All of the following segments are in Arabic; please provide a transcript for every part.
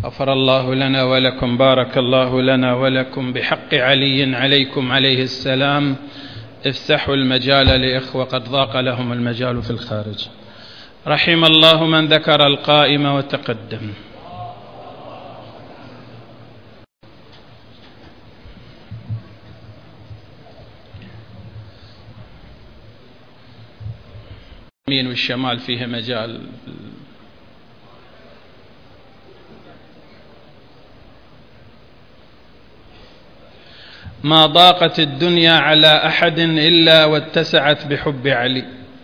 غفر الله لنا ولكم، بارك الله لنا ولكم، بحق علي عليكم عليه السلام افتحوا المجال لإخوة قد ضاق لهم المجال في الخارج. رحم الله من ذكر القائم وتقدم. اليمين والشمال فيه مجال. ما ضاقت الدنيا على أحد إلا واتسعت بحب علي.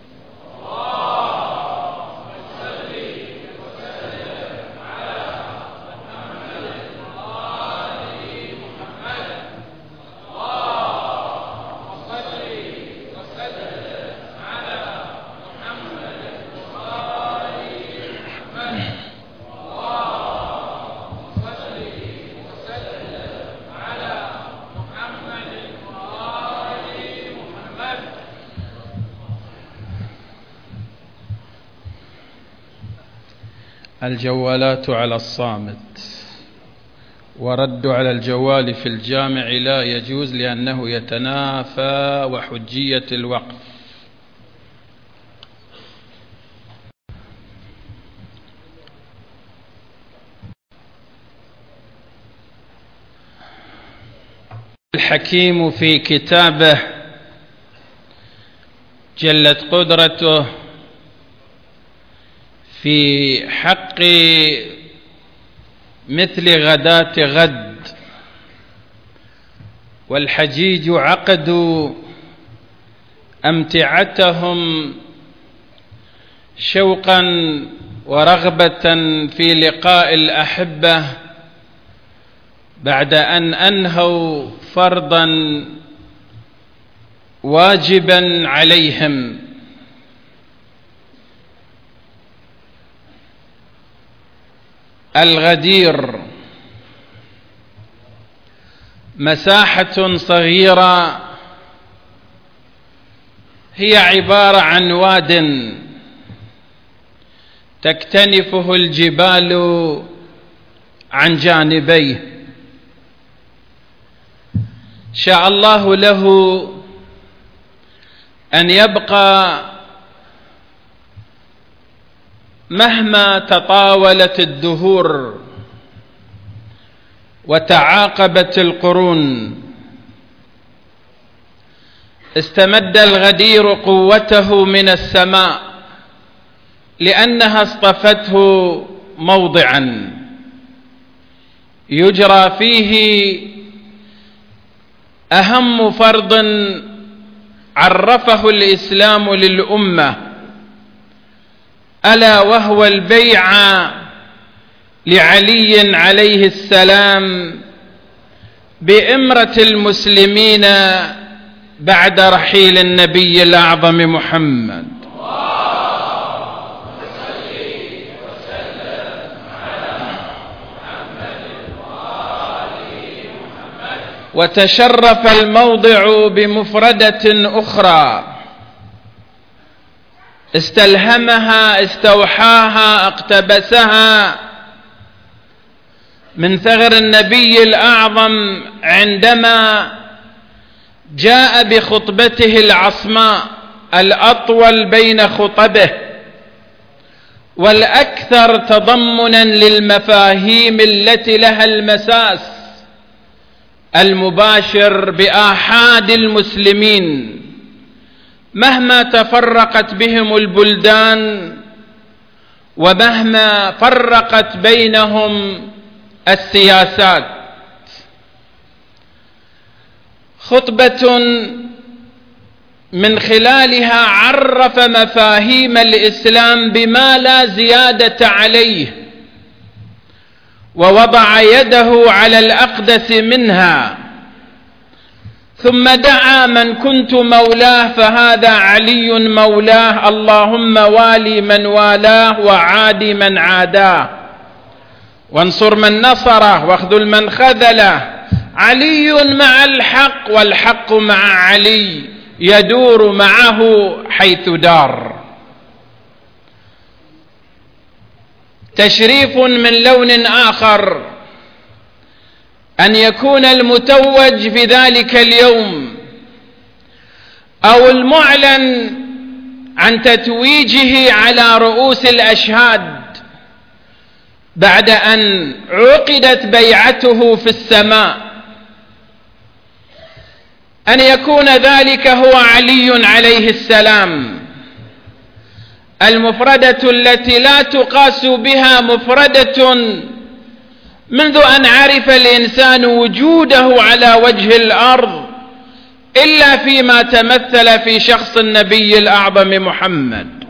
الجوالات على الصامت، ورد على الجوال في الجامع لا يجوز لأنه يتنافى وحجية الوقف. الحكيم في كتابه جلت قدرته في حق مثل غداة غد، والحجيج عقدوا أمتعتهم شوقا ورغبة في لقاء الأحبة بعد أن أنهوا فرضا واجبا عليهم. الغدير مساحة صغيرة هي عبارة عن واد تكتنفه الجبال عن جانبيه. شاء الله له أن يبقى مهما تطاولت الدهور وتعاقبت القرون. استمد الغدير قوته من السماء لأنها اصطفته موضعا يجرى فيه أهم فرض عرفه الإسلام للأمة، ألا وهو البيع لعلي عليه السلام بإمرة المسلمين بعد رحيل النبي الأعظم محمد. وتشرف الموضع بمفردة أخرى استلهمها استوحاها اقتبسها من ثغر النبي الأعظم عندما جاء بخطبته العصماء الأطول بين خطبه والأكثر تضمنا للمفاهيم التي لها المساس المباشر بآحاد المسلمين مهما تفرقت بهم البلدان ومهما فرقت بينهم السياسات. خطبة من خلالها عرف مفاهيم الإسلام بما لا زيادة عليه، ووضع يده على الأقدس منها، ثم دعا من كنت مولاه فهذا علي مولاه، اللهم والي من والاه وعادي من عاداه، وانصر من نصره واخذل من خذله. علي مع الحق والحق مع علي يدور معه حيث دار. تشريف من لون آخر أن يكون المتوج في ذلك اليوم أو المعلن عن تتويجه على رؤوس الأشهاد بعد أن عقدت بيعته في السماء، أن يكون ذلك هو علي عليه السلام، المفردة التي لا تقاس بها مفردة منذ أن عرف الإنسان وجوده على وجه الأرض إلا فيما تمثل في شخص النبي الأعظم محمد.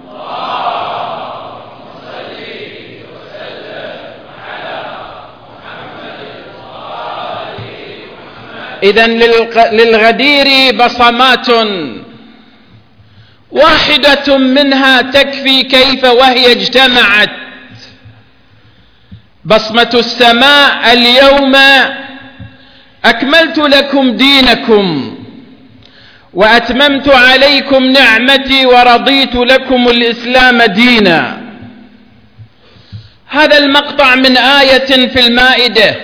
إذن للغدير بصمات واحدة منها تكفي كيف وهي اجتمعت. بصمة السماء: اليوم أكملت لكم دينكم وأتممت عليكم نعمتي ورضيت لكم الإسلام دينا. هذا المقطع من آية في المائدة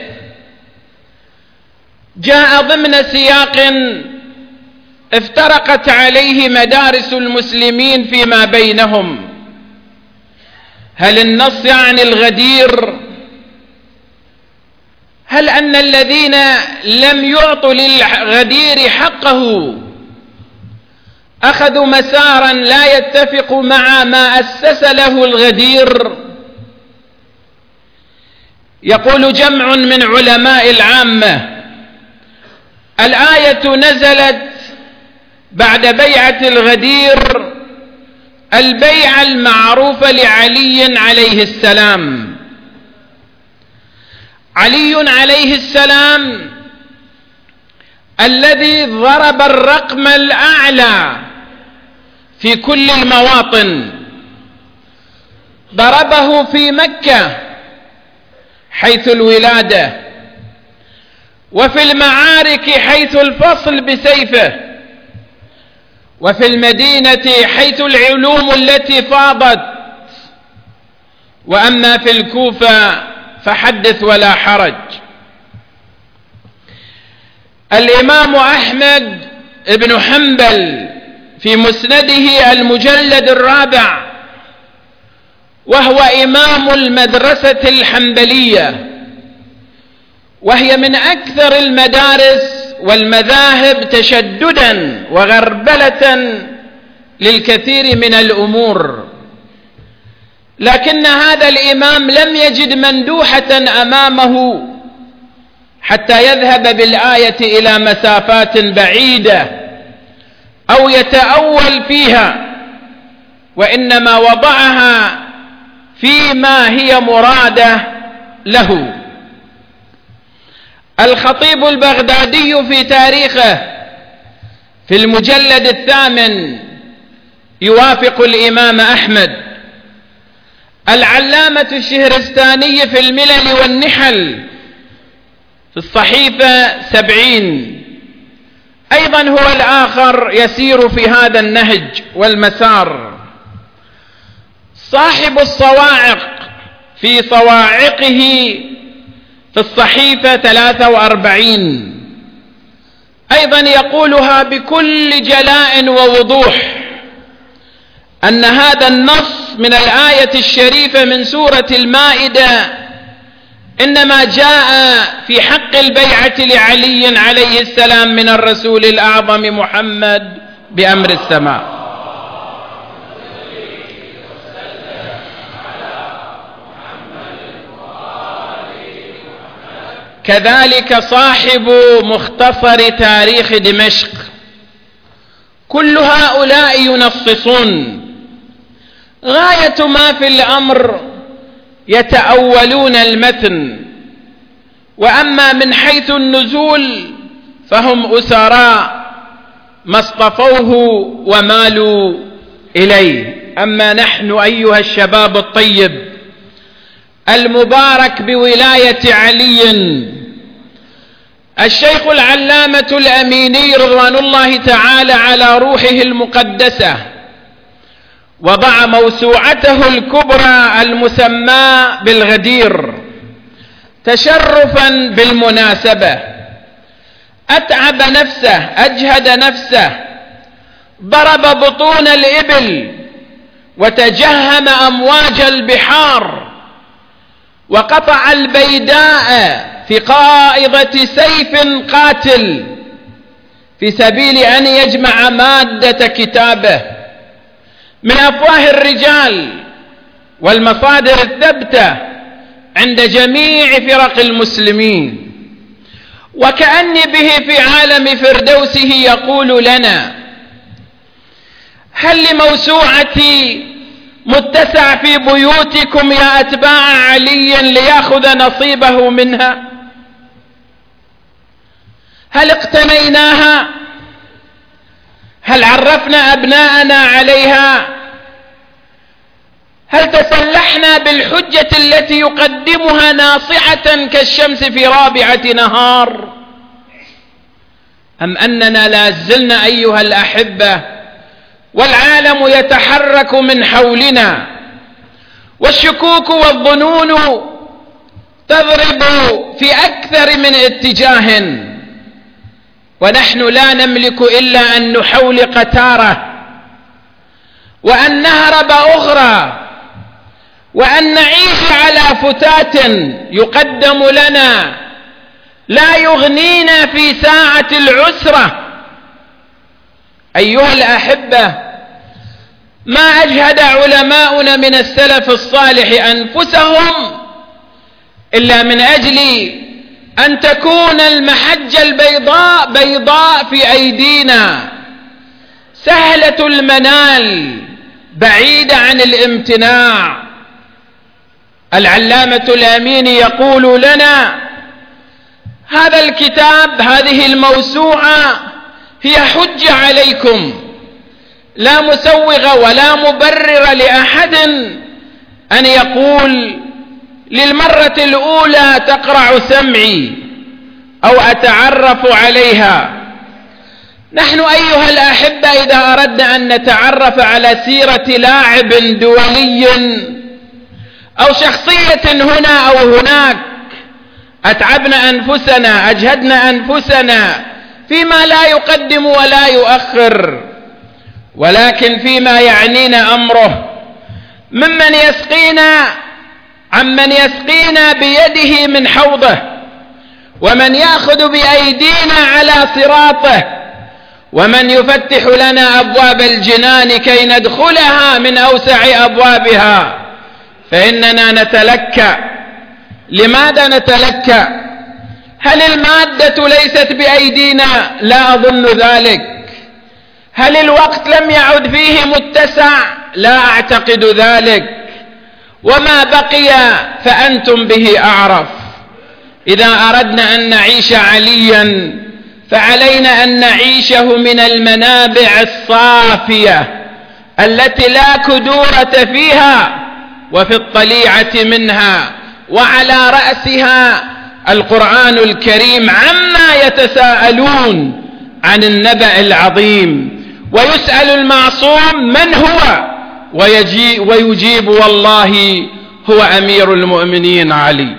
جاء ضمن سياق افترقت عليه مدارس المسلمين فيما بينهم. هل النص عن الغدير؟ هل أن الذين لم يعطوا للغدير حقه أخذوا مسارا لا يتفق مع ما أسس له الغدير؟ يقول جمع من علماء العامة: الآية نزلت بعد بيعة الغدير البيعة المعروفة لعلي عليه السلام. علي عليه السلام الذي ضرب الرقم الأعلى في كل المواطن، ضربه في مكة حيث الولادة، وفي المعارك حيث الفصل بسيفه، وفي المدينة حيث العلوم التي فاضت، وأما في الكوفة فحدث ولا حرج. الإمام أحمد بن حنبل في مسنده المجلد الرابع، وهو إمام المدرسة الحنبلية، وهي من أكثر المدارس والمذاهب تشددا وغربلة للكثير من الأمور، لكن هذا الإمام لم يجد مندوحة أمامه حتى يذهب بالآية إلى مسافات بعيدة أو يتأول فيها، وإنما وضعها فيما هي مرادة له. الخطيب البغدادي في تاريخه في المجلد 8 يوافق الإمام أحمد. العلامة الشهرستاني في الملل والنحل في الصحيفة 70 أيضا هو الآخر يسير في هذا النهج والمسار. صاحب الصواعق في صواعقه في الصحيفة 43 أيضا يقولها بكل جلاء ووضوح أن هذا النص من الآية الشريفة من سورة المائدة إنما جاء في حق البيعة لعلي عليه السلام من الرسول الأعظم محمد بأمر السماء. كذلك صاحب مختصر تاريخ دمشق. كل هؤلاء ينصصون، غاية ما في الأمر يتأولون المتن، وأما من حيث النزول فهم أسراء ما اصطفوه ومالوا إليه. أما نحن أيها الشباب الطيب المبارك بولاية علي، الشيخ العلامة الأميني رضوان الله تعالى على روحه المقدسة وضع موسوعته الكبرى المسمى بالغدير تشرفا بالمناسبة. أتعب نفسه، أجهد نفسه، ضرب بطون الإبل وتجهم أمواج البحار وقطع البيداء في قائضة سيف قاتل في سبيل أن يجمع مادة كتابه من أفواه الرجال والمصادر الثابتة عند جميع فرق المسلمين، وكأني به في عالم فردوسه يقول لنا: هل لموسوعتي متسع في بيوتكم يا أتباع علي ليأخذ نصيبه منها؟ هل اقتنيناها؟ هل عرفنا أبناءنا عليها؟ هل تسلحنا بالحجة التي يقدمها ناصعة كالشمس في رابعة نهار؟ أم أننا لا زلنا أيها الأحبة والعالم يتحرك من حولنا والشكوك والظنون تضرب في أكثر من اتجاه، ونحن لا نملك إلا أن نحولق تارة وأن نهرب أخرى وأن نعيش على فتات يقدم لنا لا يغنينا في ساعة العسرة. أيها الأحبة، ما أجهد علماؤنا من السلف الصالح أنفسهم إلا من أجل أن تكون المحجة البيضاء بيضاء في أيدينا، سهلة المنال بعيدة عن الامتناع. العلامة الأميني يقول لنا: هذا الكتاب، هذه الموسوعة هي حجة عليكم، لا مسوغ ولا مبرر لأحد أن يقول للمرة الأولى تقرع سمعي أو أتعرف عليها. نحن أيها الأحبة إذا أردنا أن نتعرف على سيرة لاعب دولي أو شخصية هنا أو هناك أتعبنا أنفسنا، أجهدنا أنفسنا فيما لا يقدم ولا يؤخر، ولكن فيما يعنينا أمره ممن يسقينا، عمن يسقينا بيده من حوضه، ومن يأخذ بأيدينا على صراطه، ومن يفتح لنا أبواب الجنان كي ندخلها من أوسع أبوابها. فإننا نتلكأ. لماذا نتلكأ؟ هل المادة ليست بأيدينا؟ لا أظن ذلك. هل الوقت لم يعد فيه متسع؟ لا أعتقد ذلك. وما بقي فأنتم به أعرف. إذا أردنا أن نعيش عليا فعلينا أن نعيشه من المنابع الصافية التي لا كدورة فيها، وفي الطليعة منها وعلى رأسها القرآن الكريم عما يتساءلون عن النبأ العظيم، ويسأل المعصوم من هو ويجيب والله هو أمير المؤمنين علي.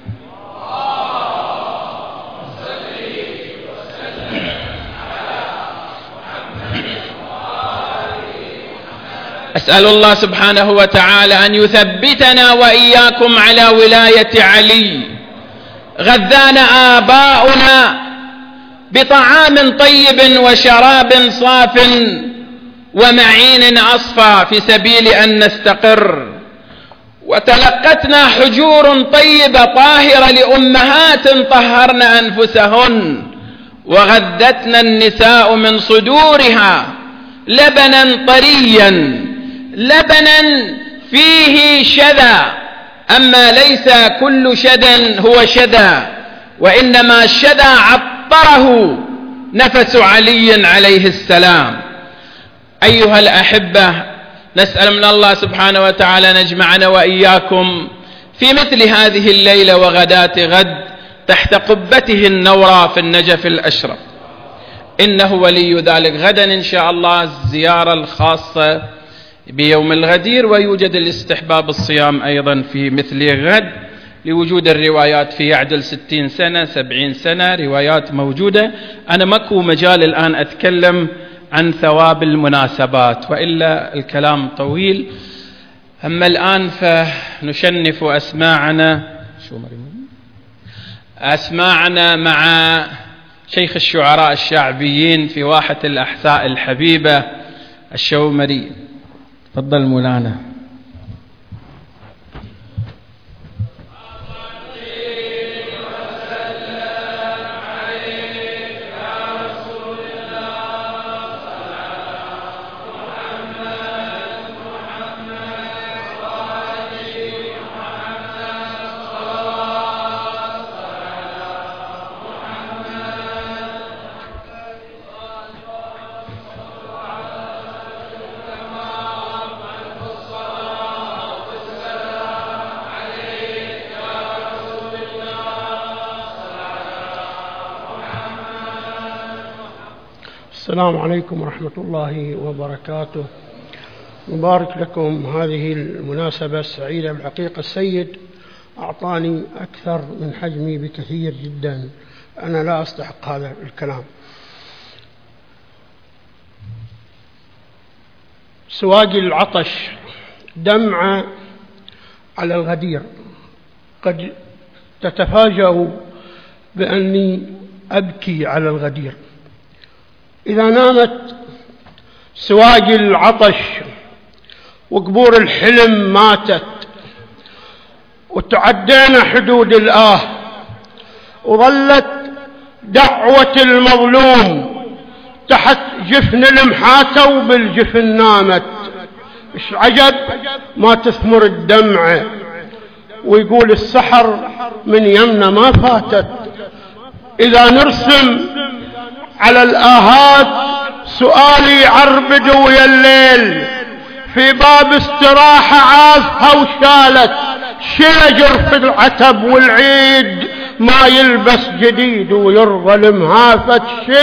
أسأل الله سبحانه وتعالى أن يثبتنا وإياكم على ولاية علي. غذانا آباؤنا بطعام طيب وشراب صاف ومعين أصفى في سبيل أن نستقر، وتلقتنا حجور طيبة طاهرة لأمهات طهرن أنفسهن، وغذتنا النساء من صدورها لبنا طريا، لبنا فيه شذا. أما ليس كل شذا هو شذا، وإنما الشذا عطره نفس علي عليه السلام. أيها الأحبة، نسأل من الله سبحانه وتعالى نجمعنا وإياكم في مثل هذه الليلة وغداة غد تحت قبته النورى في النجف الأشرف، إنه ولي ذلك. غدا إن شاء الله الزيارة الخاصة بيوم الغدير، ويوجد الاستحباب الصيام أيضا في مثل غد لوجود الروايات في يعدل 60 سنة 70 سنة، روايات موجودة. أنا ماكو مجال الآن أتكلم عن ثواب المناسبات وإلا الكلام طويل. أما الآن فنشنف أسماعنا مع شيخ الشعراء الشعبيين في واحة الأحساء الحبيبة الشومري. تفضل مولانا. السلام عليكم ورحمة الله وبركاته. مبارك لكم هذه المناسبة السعيدة. بالحقيقة السيد أعطاني أكثر من حجمي بكثير جدا، أنا لا أستحق هذا الكلام. سواقي العطش دمعة على الغدير. قد تتفاجأوا بأني أبكي على الغدير. إذا نامت سواقي العطش وقبور الحلم ماتت، وتعدينا حدود الآه، وظلت دعوة المظلوم تحت جفن المحاتة وبالجفن نامت. إيش عجب ما تثمر الدمعة، ويقول السحر من يمنا ما فاتت. إذا نرسم على الآهات سؤالي عربد ويا الليل، في باب استراحة عازها وشالت، شجر في العتب والعيد ما يلبس جديد ويرضى المهافة.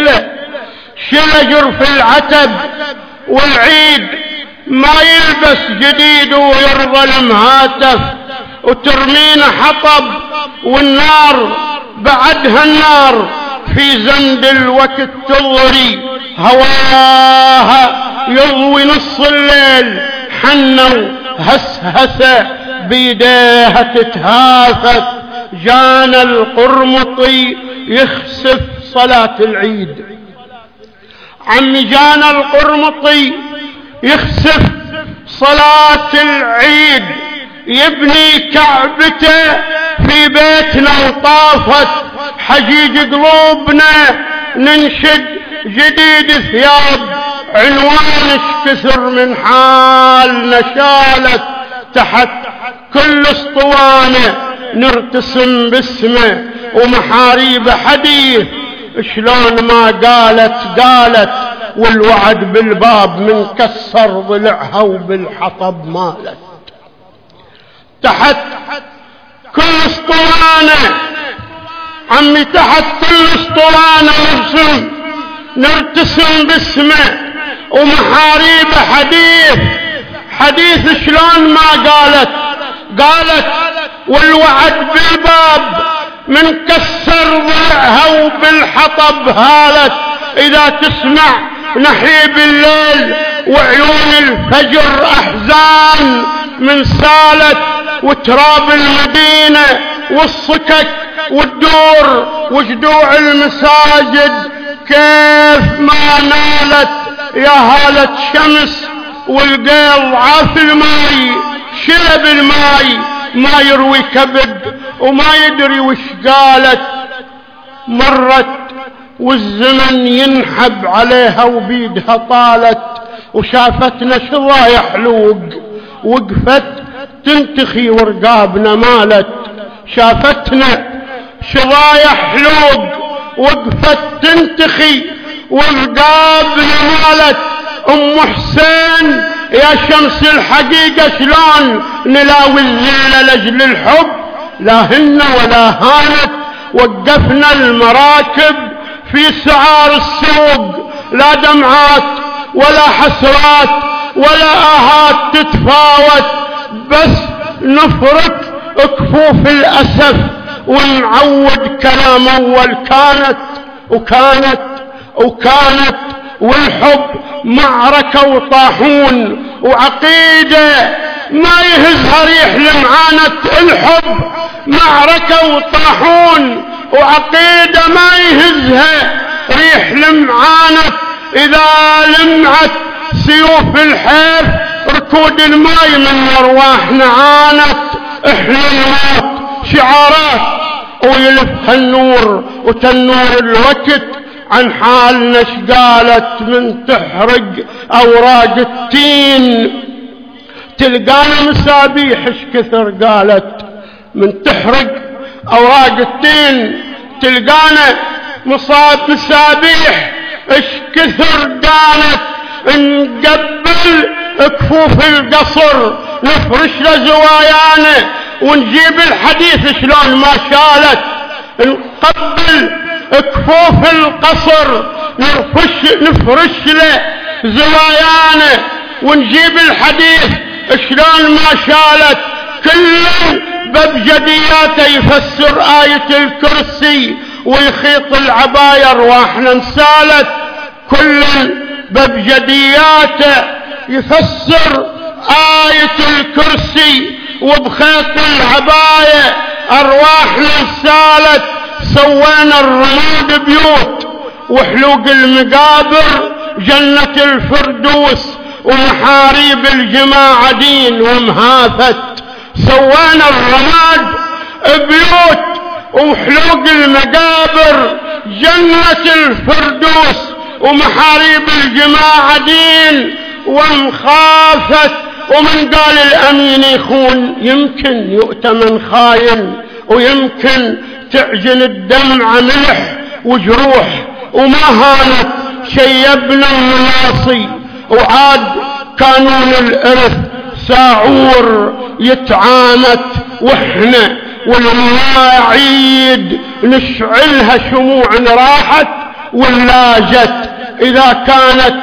شجر في العتب والعيد ما يلبس جديد ويرضى المهاتف، وترمينا حطب والنار بعدها النار في زند الوقت تضري هواها يضوي نص الليل، حنوا هسهسة بيديها تتهافت. جانا القرمطي يخسف صلاة العيد، عمي جانا القرمطي يخسف صلاة العيد، يبني كعبته في بيتنا وطافت حجيج قلوبنا، ننشد جديد ثياب عنوانش كثر من حالنا شالت. تحت كل اسطوانة نرتسم باسمه ومحاريب حديث، شلون ما قالت والوعد بالباب من كسر ضلعها وبالحطب مالت. تحت كل اسطوانة عمي، تحت كل اسطوانة نرتسم باسمه ومحاريب حديث شلون ما قالت والوعد بالباب من كسر ضلعها وبالحطب هالت. إذا تسمع نحيب الليل وعيون الفجر أحزان من سالت، وتراب المدينة والصكك والدور وجدوع المساجد كيف ما نالت. يا هالة شمس والقيل عاف الماي، شرب الماي ما يروي كبد وما يدري وش قالت. مرت والزمن ينحب عليها وبيدها طالت، وشافتنا شظايا حلوق وقفت تنتخي ورقابنا مالت. شافتنا شظايا حلوق وقفت تنتخي ورقابنا مالت. ام حسين يا شمس الحقيقة شلون نلاوي الذلة لاجل الحب، لا هن ولا هانت. وقفنا المراكب في سعار السوق، لا دمعات ولا حسرات ولا آهات تتفاوت، بس نفرك كفوف الأسف ونعود كلام أول. كانت والحب معركة وطاحون، وعقيدة ما يهزها ريح لمعانة. الحب معركة وطاحون، وعقيدة ما يهزها ريح لمعانة. إذا لمعت سيوف الحيف ركود الماي من أرواحنا عانت. إحنا الموت شعارات ويلفها النور، وتنور الوقت عن حالنا شقالت. من تحرق أوراق التين تلقانا مسابيح كثر قالت. من تحرق أوراق التين تلقانا مسابيح كثر قالت. نقبل كفوف القصر نفرش لزوايانا، ونجيب الحديث شلون ما شالت. نقبل كفوف القصر نفرش له زوايانا، ونجيب الحديث شلون ما شالت. كل بابجدياته يفسر آية الكرسي، ويخيط العباية ارواحنا انسالت. كل بابجدياته يفسر آية الكرسي، وبخيط العباية ارواحنا انسالت. سوينا الرماد بيوت، وحلوق المقابر جنة الفردوس، ومحاريب الجماعة دين ومهافت. سوينا الرماد بيوت، وحلوق المقابر جنة الفردوس، ومحاريب الجماعة دين ومخافت. ومن قال الأمين يخون يمكن يؤتمن خاين، ويمكن تعجن الدمع ملح وجروح. وما هانت شيبنا المناصي، وعاد قانون الإرث ساعور يتعامت. واحنا والمواعيد نشعلها شموع راحت ولاجت. إذا كانت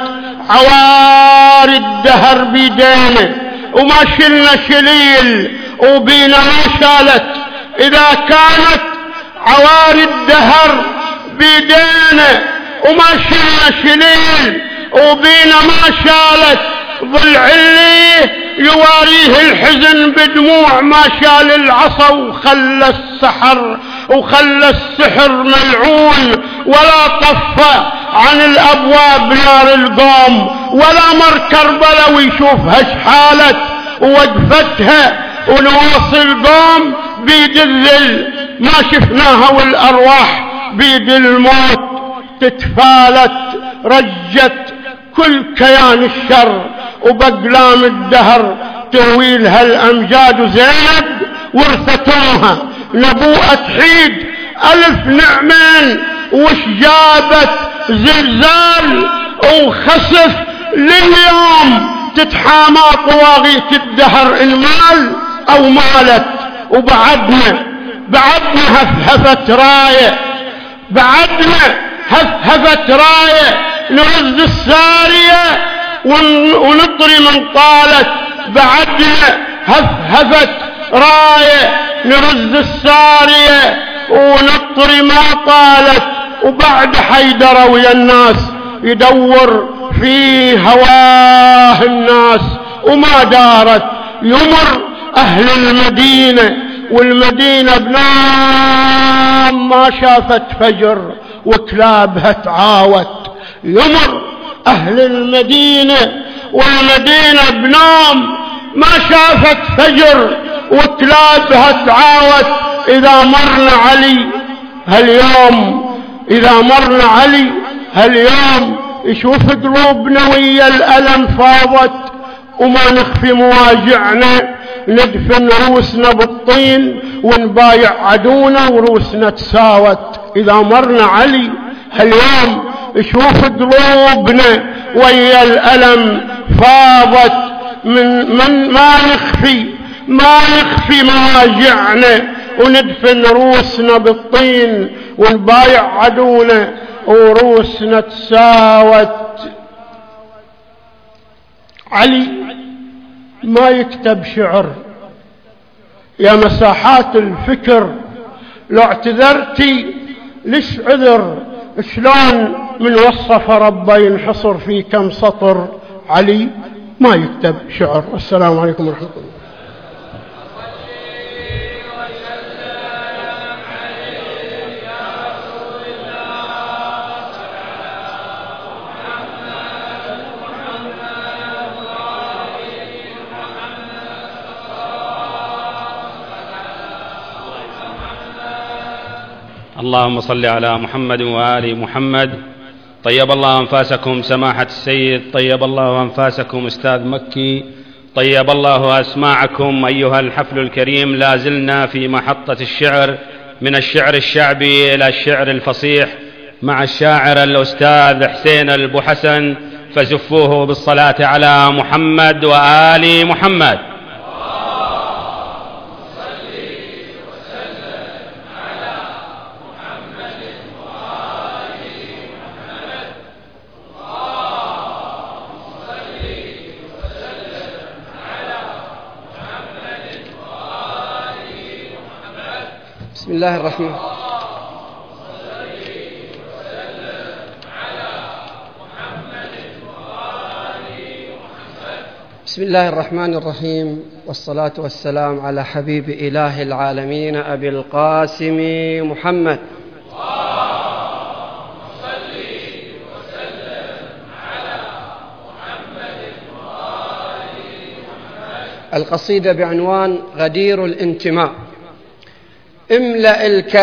عواري الدهر بيدينا وما شلنا شليل وبينا ما شالت. إذا كانت عواري الدهر بيدينا وما شلنا شليل وبينا ما شالت. ضلع اللي يواريه الحزن بدموع ما شال العصا، وخلى السحر ملعون. ولا طفى عن الأبواب نار القوم، ولا مر كربلا ويشوفها شحالت. ووقفتها ونواصل قوم بيد الذل ما شفناها، والأرواح بيد الموت تتفالت. رجت كل كيان الشر وبقلام الدهر ترويلها الأمجاد. وزينب ورثت أمها نبوءة حيد 1000 نعمين، وش جابت زلزال وخسف. لليوم تتحامى طواغيت الدهر إن مال أو مالت. وبعدنا هفهفت راية، نرز السارية ونطري من طالت. بعدنا هفهفت راية نرز السارية ونطري ما طالت. وبعد حيدر ويا الناس يدور في هواه الناس وما دارت. يمر أهل المدينة والمدينة بنام ما شافت فجر وكلابها تعاوت. يمر أهل المدينة والمدينة بنام ما شافت فجر وكلابها تعاوت. إذا مرنا علي هاليوم يشوف قلوبنا ويا الألم فاضت. وما نخفي مواجعنا، ندفن روسنا بالطين ونبايع عدونا وروسنا تساوت. إذا مرنا علي هاليوم يشوف قلوبنا ويا الألم فاضت. من ما نخفي مواجعنا، وندفن روسنا بالطين ونبايع عدونا وروسنا تساوت. علي ما يكتب شعر، يا مساحات الفكر لو اعتذرتي ليش عذر؟ شلون من وصف ربه ينحصر في كم سطر؟ علي ما يكتب شعر. السلام عليكم ورحمة الله. اللهم صل على محمد وآل محمد. طيب الله أنفاسكم سماحة السيد، طيب الله أنفاسكم أستاذ مكي، طيب الله أسماعكم أيها الحفل الكريم. لا زلنا في محطة الشعر، من الشعر الشعبي إلى الشعر الفصيح مع الشاعر الأستاذ حسين البوحسن، فزفوه بالصلاة على محمد وآل محمد. بسم الله الرحمن بسم الله الرحمن الرحيم، والصلاة والسلام على حبيب إله العالمين أبي القاسم محمد. القصيدة بعنوان غدير الانتماء. املأ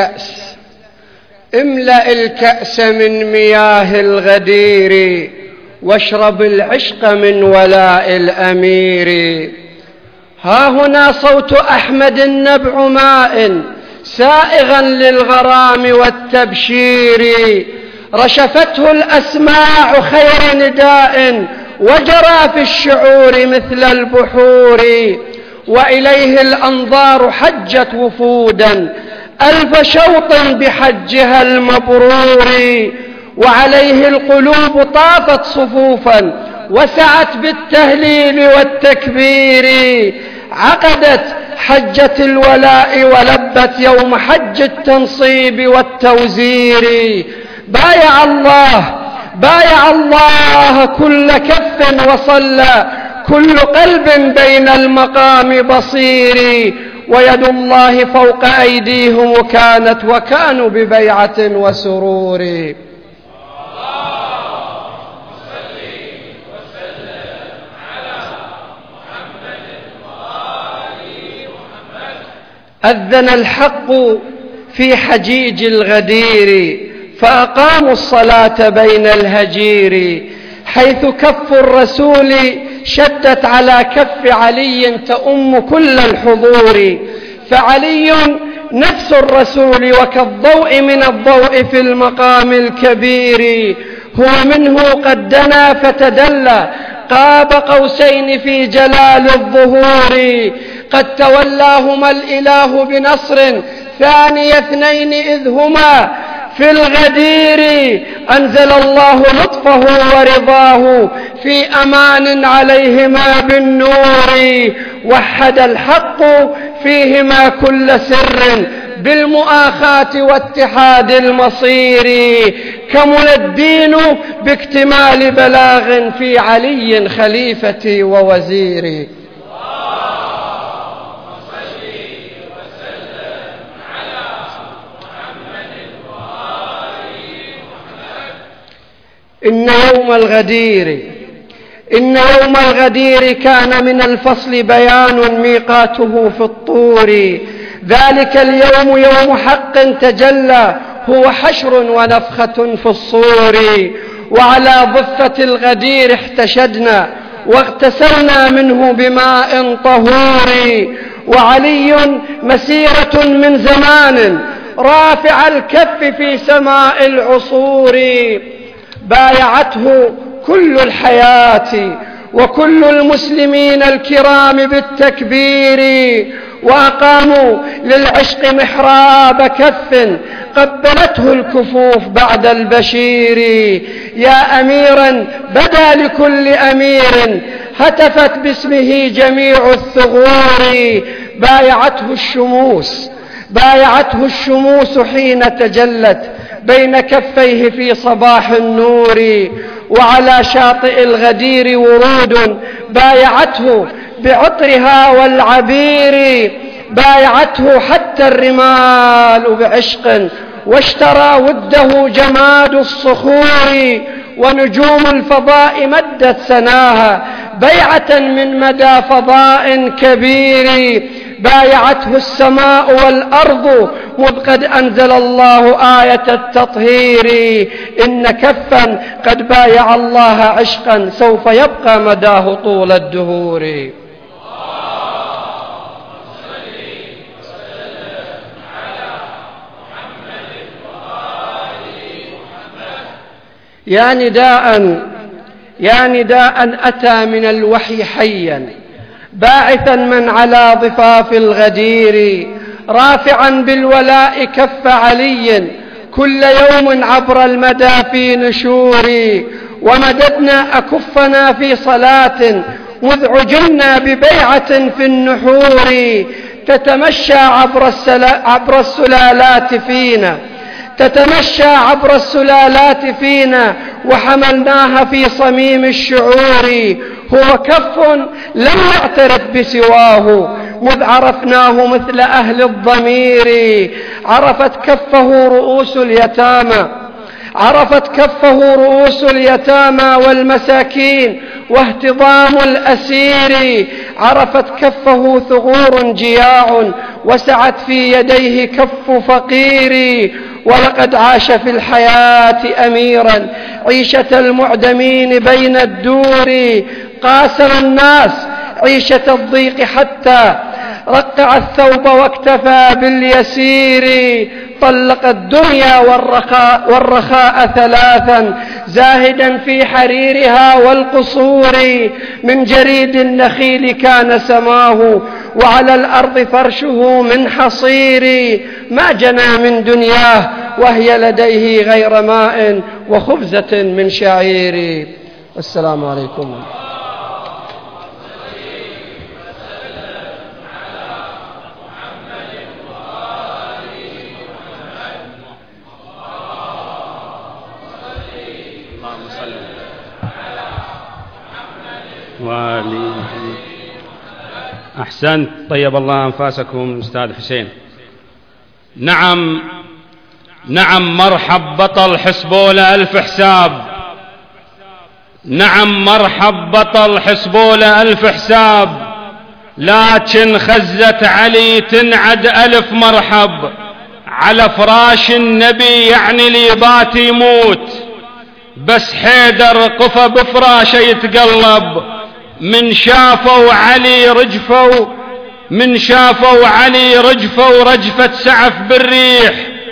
الكأس من مياه الغدير، واشرب العشق من ولاء الأمير. ها هنا صوت أحمد نبع ماء سائغا للغرام والتبشير، رشفته الأسماع خير نداء، وجرى في الشعور مثل البحور. وإليه الأنظار حجت وفودا ألف شوط بحجها المبرور، وعليه القلوب طافت صفوفا وسعت بالتهليل والتكبير. عقدت حجة الولاء ولبت يوم حج التنصيب والتوزير. بايع الله كل كف، وصلى كل قلب بين المقام بصير. ويد الله فوق أيديهم وكانوا ببيعة وسرور. أذن الحق في حجيج الغدير، فأقاموا الصلاة بين الهجير. حيث كف الرسول شدت على كف علي تؤم كل الحضور. فعلي نفس الرسول وكالضوء من الضوء في المقام الكبير. هو منه قد دنا فتدلى قاب قوسين في جلال الظهور. قد تولاهما الإله بنصر ثاني اثنين إذ هما في الغدير. أنزل الله لطفه ورضاه في أمان عليهما بالنور. وحد الحق فيهما كل سر بالمؤاخاة واتحاد المصير. كمل الدين باكتمال بلاغ في علي خليفتي ووزيري. إن يوم الغدير كان من الفصل بيان ميقاته في الطور. ذلك اليوم يوم حق تجلى، هو حشر ونفخة في الصور. وعلى ضفة الغدير احتشدنا واغتسلنا منه بماء طهور. وعلي مسيرة من زمان رافع الكف في سماء العصور. بايعته كل الحياة وكل المسلمين الكرام بالتكبير. وأقاموا للعشق محراب كف قبلته الكفوف بعد البشير. يا أميرا بدا لكل أمير هتفت باسمه جميع الثغور. بايعته الشموس حين تجلت بين كفيه في صباح النور. وعلى شاطئ الغدير ورود بايعته بعطرها والعبير. بايعته حتى الرمال بعشق واشترى وده جماد الصخور. ونجوم الفضاء مدت سناها بيعة من مدى فضاء كبير. بايعته السماء والأرض مذ قد أنزل الله آية التطهير. إن كفا قد بايع الله عشقا سوف يبقى مداه طول الدهور. يا نداء أتى من الوحي حيا باعثا من على ضفاف الغدير. رافعا بالولاء كف علي كل يوم عبر المدى في نشور. ومددنا أكفنا في صلاة مذ عجلنا ببيعة في النحور. تتمشى عبر السلالات فينا وحملناها في صميم الشعور. هو كف لم نعترف بسواه مذ عرفناه مثل أهل الضمير. عرفت كفه رؤوس اليتامى والمساكين واهتضام الأسير. عرفت كفه ثغور جياع وسعت في يديه كف فقير. ولقد عاش في الحياة أميرا عيشة المعدمين بين الدور. قاسم الناس عيشة الضيق حتى رقع الثوب واكتفى باليسير. طلق الدنيا والرخاء ثلاثا زاهدا في حريرها والقصور. من جريد النخيل كان سماه وعلى الأرض فرشه من حصير. ما جنى من دنياه وهي لديه غير ماء وخبزة من شعير. السلام عليكم. أحسنت. طيب الله أنفاسكم أستاذ حسين. نعم مرحب بطل حسبولة ألف حساب. نعم مرحب بطل حسبولة ألف حساب. لكن خزة علي تنعد ألف مرحب. على فراش النبي يعني لي بات يموت بس حيدر قفى بفراشه يتقلب. من شافوا علي رجفوا رجفة سعف بالريح.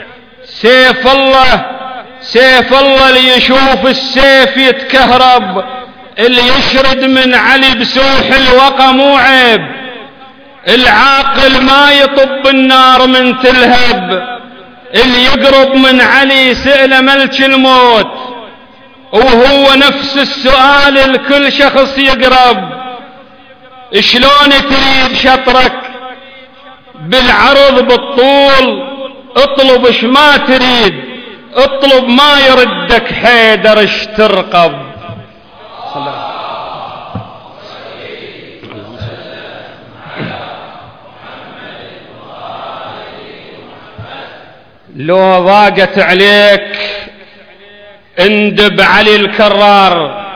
سيف الله اللي يشوف السيف يتكهرب. اللي يشرد من علي بسوح الوقى مو عيب. العاقل ما يطب النار من تلهب. اللي يقرب من علي سئل ملك الموت وهو نفس السؤال الكل شخص يقرب. شلون تريد شطرك بالعرض بالطول؟ اطلب اش ما تريد، اطلب ما يردك حيدر اش ترقب. لو ضاقت عليك اندب علي الكرار.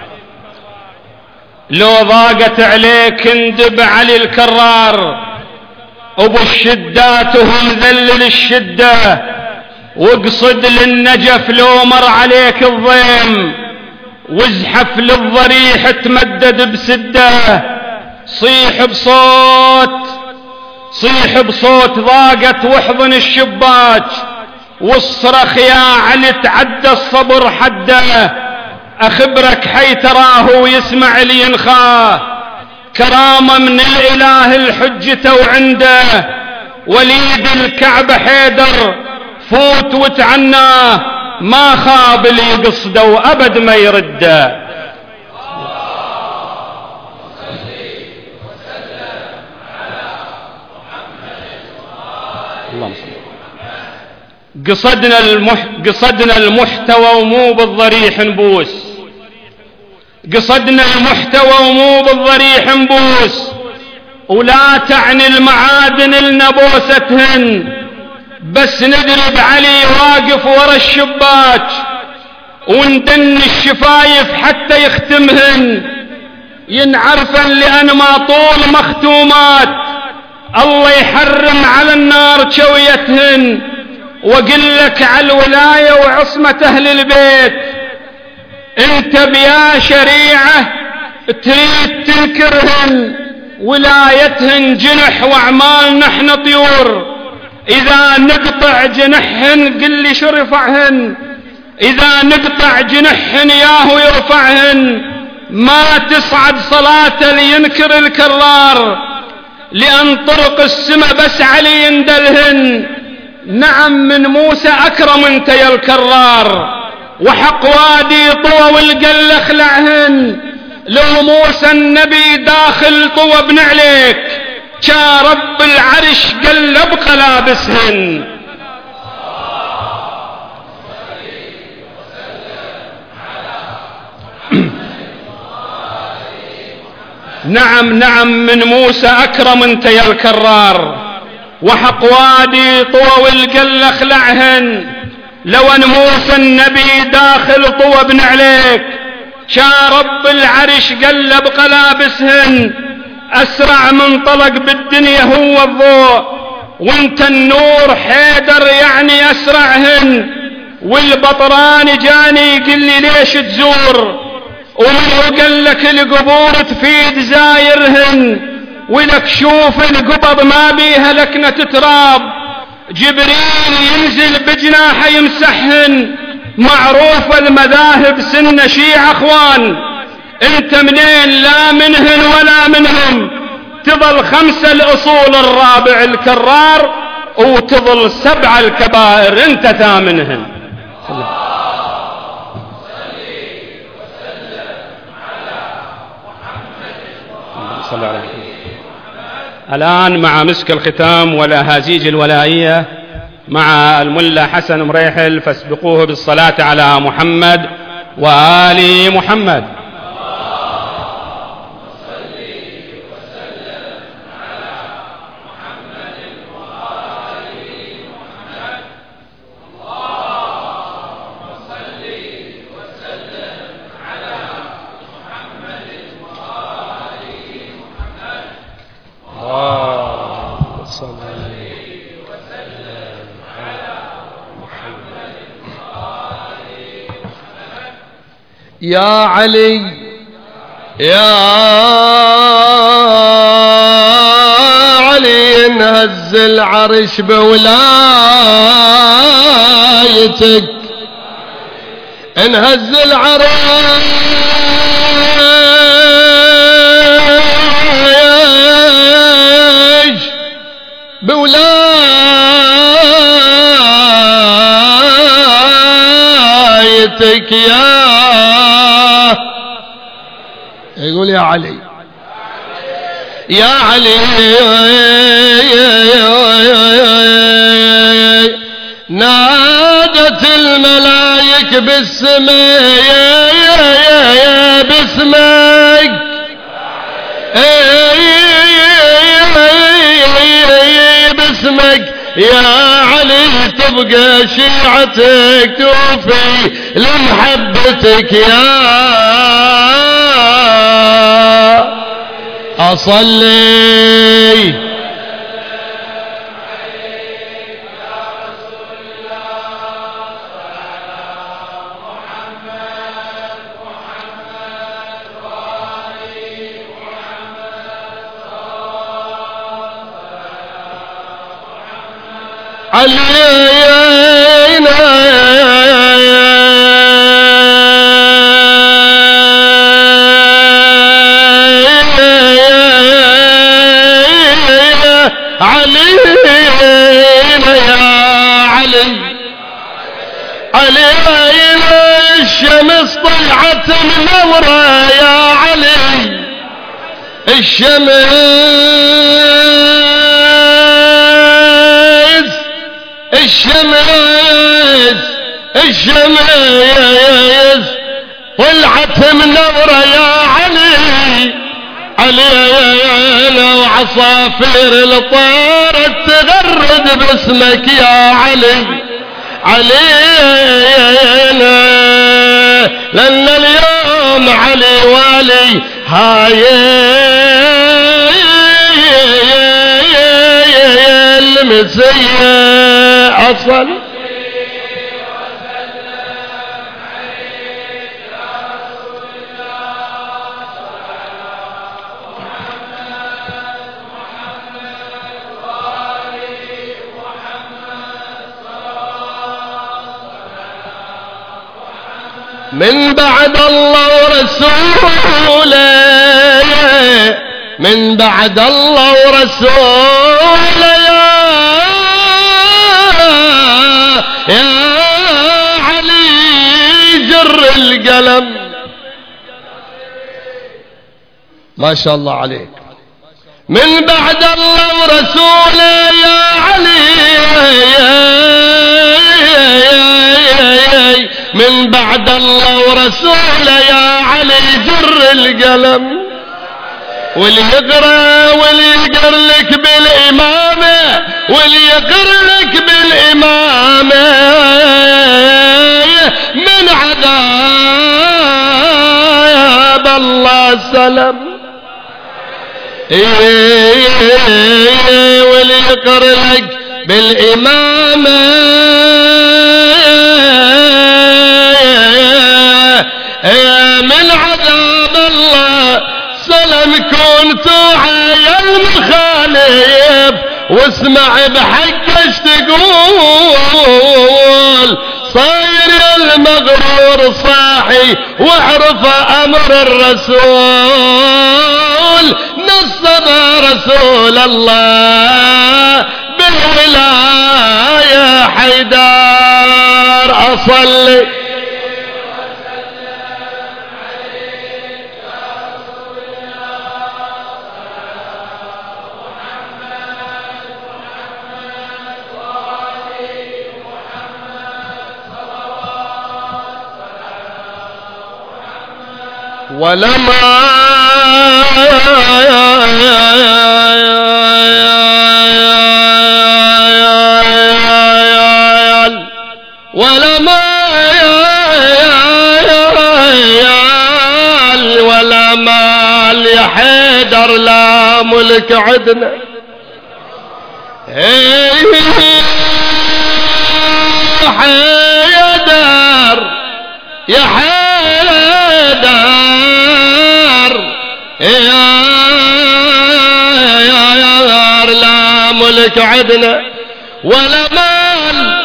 لو ضاقت عليك اندب علي الكرار. ابو الشدات وهم ذلل الشدة واقصد للنجف لو مر عليك الضيم وازحف للضريح تمدد بسده. صيح بصوت ضاقت واحضن الشباك واصرخ يا علي تعدى الصبر حده. اخبرك حي تراه ويسمع لي ينخاه كرامة من الإله الحجة وعنده وليد الكعبة حيدر فوت وتعناه ما خاب اللي يقصده وأبد ما يرده. قصدنا المحتوى ومو بالضريح نبوس، قصدنا المحتوى ومو بالضريح نبوس، ولا تعني المعادن النبوستهن، بس ندرب علي واقف ورا الشباك وندن الشفايف حتى يختمهن، ينعرفن لأن ما طول مختومات الله يحرم على النار شويتهن. وقل لك على الولاية وعصمة أهل البيت، انت بيا شريعة تريد تنكرهن، ولايتهن جنح وأعمال نحن طيور، إذا نقطع جنحهن قل لي شو رفعهن، إذا نقطع جنحهن ياهو يرفعهن. ما تصعد صلاة لينكر الكرار، لأن طرق السماء بس علي يندلهن. نعم من موسى أكرم انت يا الكرار، وحق وادي طوى والقل اخلعهن. لو موسى النبي داخل طوى بن عليك، جا رب العرش قل ابقى لابسهن. نعم من موسى أكرم انت يا الكرار، وحق وادي طوى والقل اخلعهن. لو ان موسى النبي داخل طوى بن عليك، شا رب العرش قل ابقى لابسهن. اسرع من طلق بالدنيا هو الضوء، وانت النور حيدر يعني اسرعهن. والبطران جاني يقول لي ليش تزور، ومنه قال لك القبور تفيد زايرهن. ولك شوف القبض ما بيها لكنة تراب، جبريل ينزل بجناحه يمسحهن. معروف المذاهب سنة شيعة اخوان، انت منين لا منهن ولا منهم. تظل 5 الأصول الرابع الكرار، وتظل 7 الكبائر انت ثامنهن. صلى الله عليه وسلم. الآن مع مسك الختام والأهازيج الولائية مع الملا حسن مريحل، فاسبقوه بالصلاة على محمد وآل محمد. يا علي يا علي انهز العرش بولايتك، انهز العرش بولايتك يقول يا علي يا علي نادت الملايك بالسماء باسمك، باسمك يا علي تبقى شيعتك توفي لمحبتك يا أصلي. علينا الشمس طلعت منورة يا علي الشمس طلعت منورة يا علي علينا وعصافير الطارت تغرد باسمك يا علي علينا لأن اليوم علي والي هاي المسيا أصل من بعد الله ورسوله من بعد الله ورسوله يا علي جر القلم ما شاء الله عليك من بعد الله ورسوله يا علي من بعد الله ورسوله يا علي جر القلم واللي يقرأ لك بالإمامة واللي يقرأ لك بالإمامة من عذاب الله سلم واللي يقرأ لك بالإمامة من عذاب الله سلم كنت عيا المخالف واسمع بحقش تقول صاير يا المغرور صاحي واعرف امر الرسول نصب رسول الله بالولاية حيدار اصلي ولما يا حيدر لا ملك عدنا حيدر يا حيدر يا لا ملك عدنا ولا مال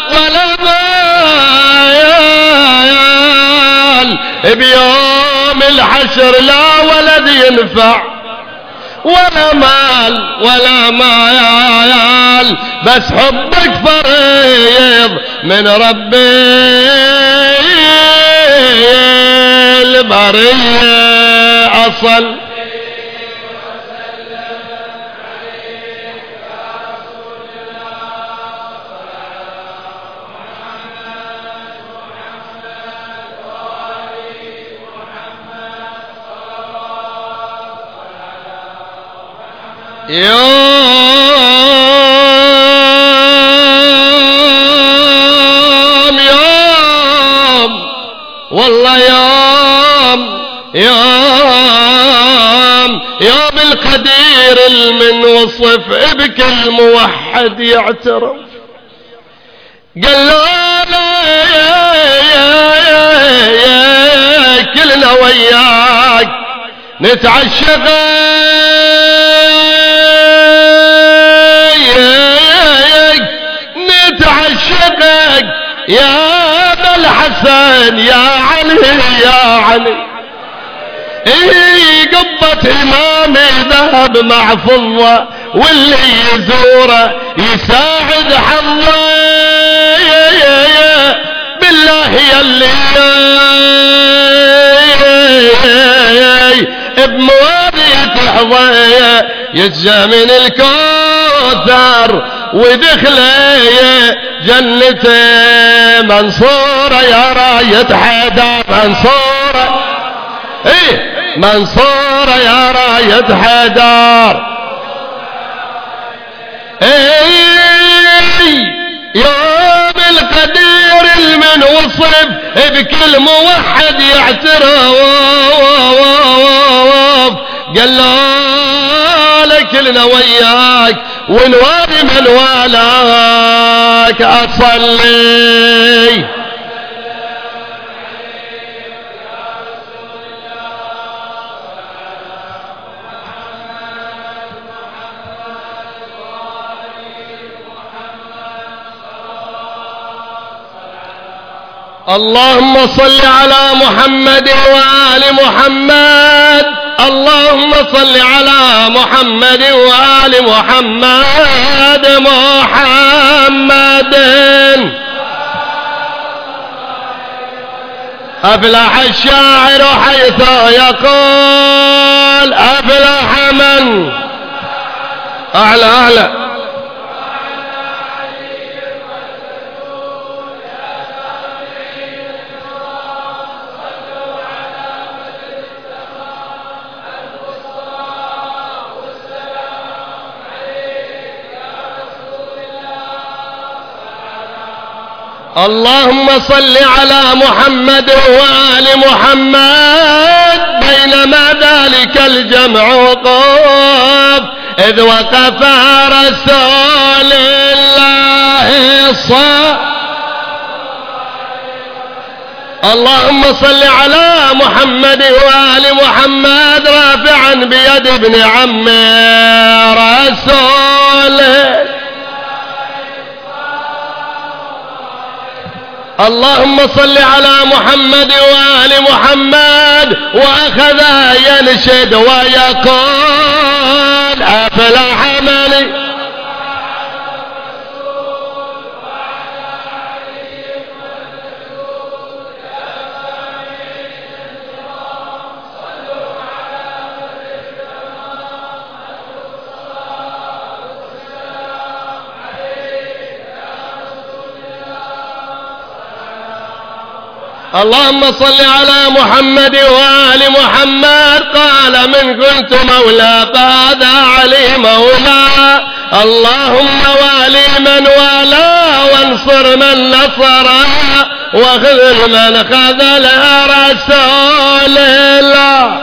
بيوم الحشر لا ولد ينفع ولا مال بس حبك فريض من ربي البرية أصل يوم والله يوم القدير المنوصف بكل موحد يعترف قال له كلنا وياك نتعشق نتعشقك يا ابا الحسن يا علي قبة امامي ذهب مع فضة واللي يزوره يساعد حظه بالله يلي يتجى من الكوثر ودخلي جنته منصورة يا راية حيدر منصورة ايه منصورة يا راية حيدر ايه يوم القدير المن وصف بكل موحد يعترف قال له لكلنا وياك ونوالي من والاك أصلي اللهم صل على محمد وآل محمد اللهم صل على محمد وآل محمد محمد أفلح الشاعر حيث يقول أفلح من أعلى اللهم صل على محمد وآل محمد بينما ذلك الجمع وقف إذ وقف رسول الله اللهم صل على محمد وآل محمد رافعا بيد ابن عمه رسوله اللهم صل على محمد وآل محمد وأخذ ينشد ويقول أفلح من اللهم صل على محمد وآل محمد قال من كنت مولى فهذا علي مولى اللهم والي من والى وانصر من نصره وخذل من خذل رسول الله